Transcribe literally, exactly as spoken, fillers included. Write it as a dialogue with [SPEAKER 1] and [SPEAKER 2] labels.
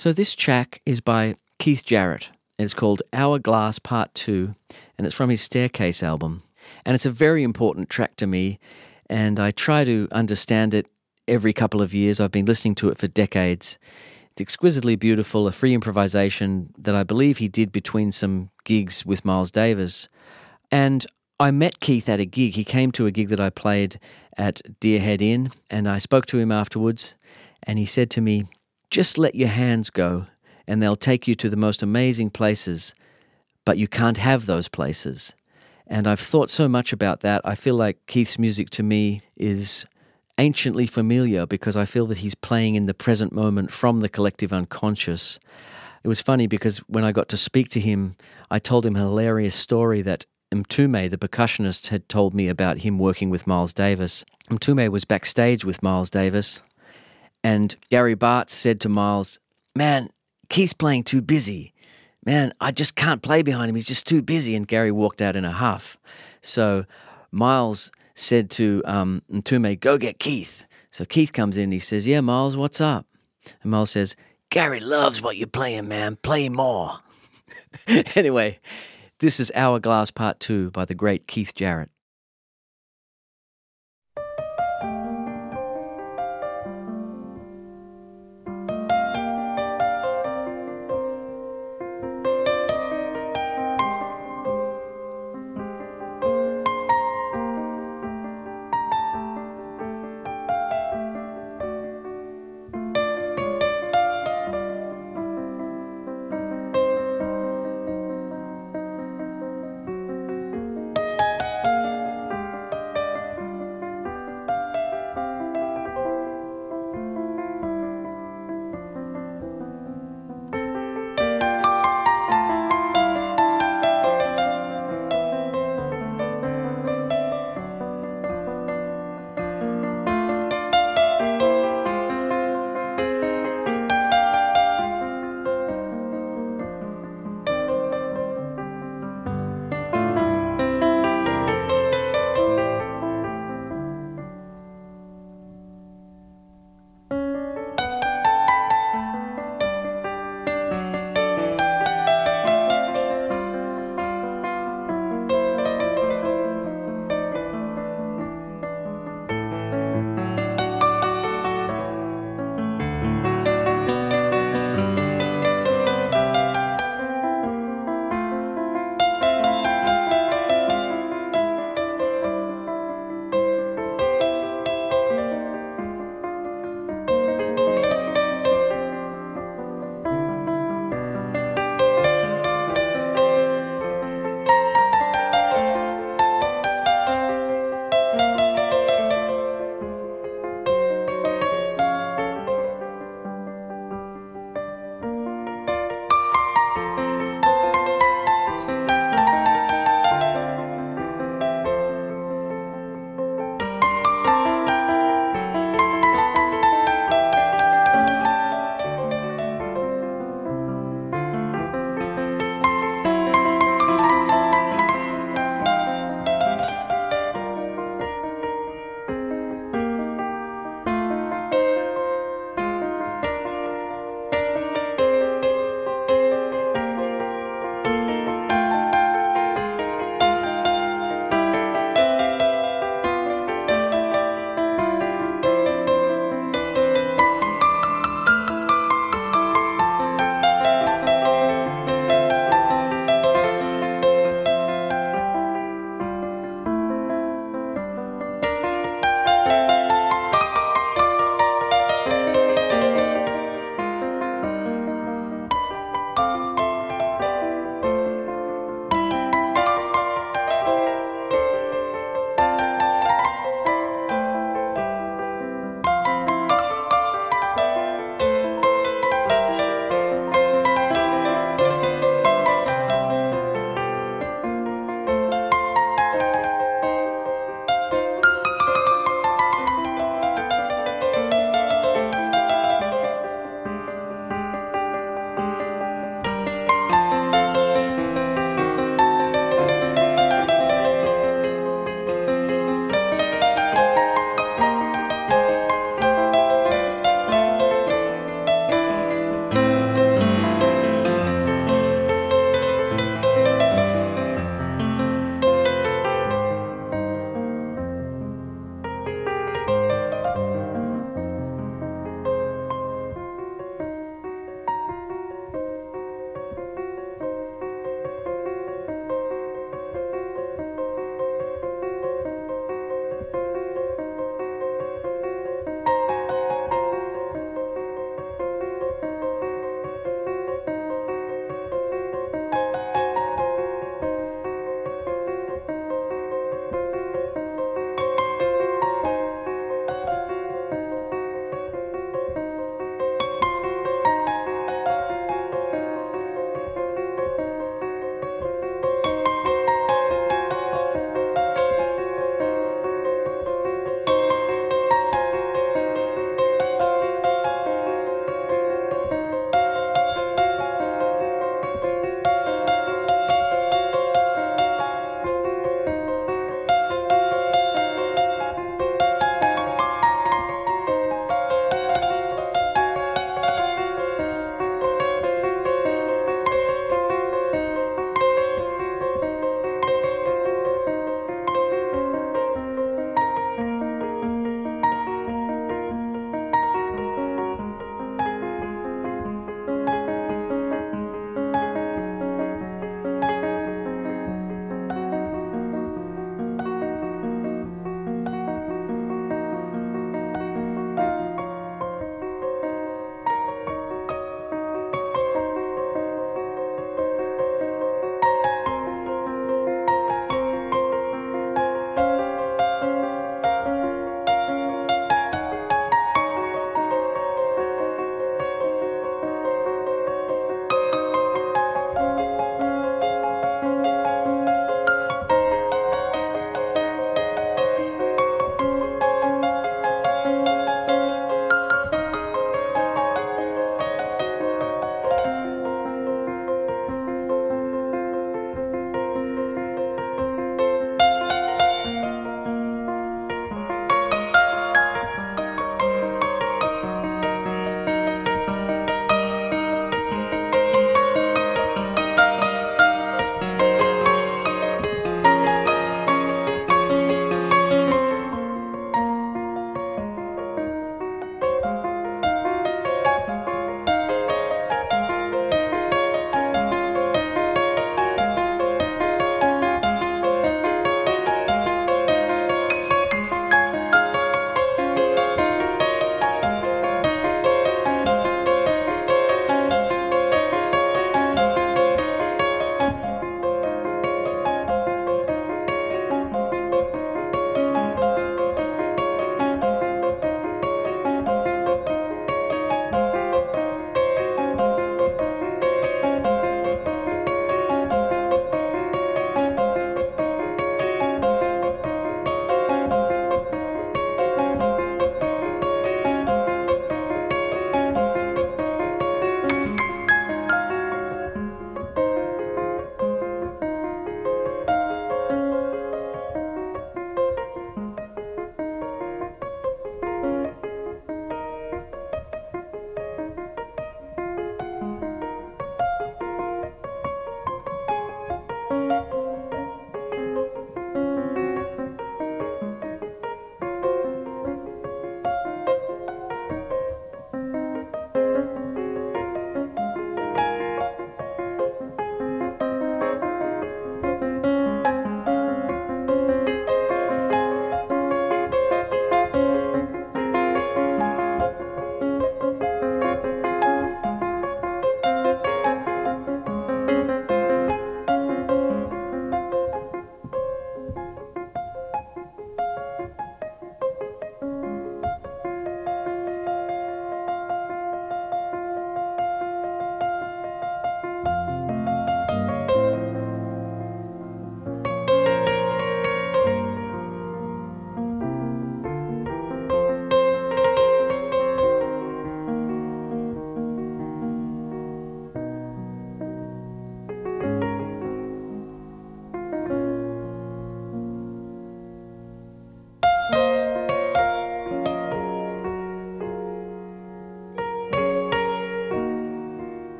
[SPEAKER 1] So this track is by Keith Jarrett, and it's called Hourglass Part two, and it's from his Staircase album. And it's a very important track to me, and I try to understand it every couple of years. I've been listening to it for decades. It's exquisitely beautiful, a free improvisation that I believe he did between some gigs with Miles Davis. And I met Keith at a gig. He came to a gig that I played at Deerhead Inn, and I spoke to him afterwards, and he said to me, "Just let your hands go, and they'll take you to the most amazing places, but you can't have those places." And I've thought so much about that. I feel like Keith's music to me is anciently familiar because I feel that he's playing in the present moment from the collective unconscious. It was funny because when I got to speak to him, I told him a hilarious story that Mtume, the percussionist, had told me about him working with Miles Davis. Mtume was backstage with Miles Davis, and Gary Bartz said to Miles, "Man, Keith's playing too busy. Man, I just can't play behind him. He's just too busy." And Gary walked out in a huff. So Miles said to um, Mtume, "Go get Keith." So Keith comes in and he says, "Yeah, Miles, what's up?" And Miles says, "Gary loves what you're playing, man. Play more." Anyway, this is Hourglass Part two by the great Keith Jarrett.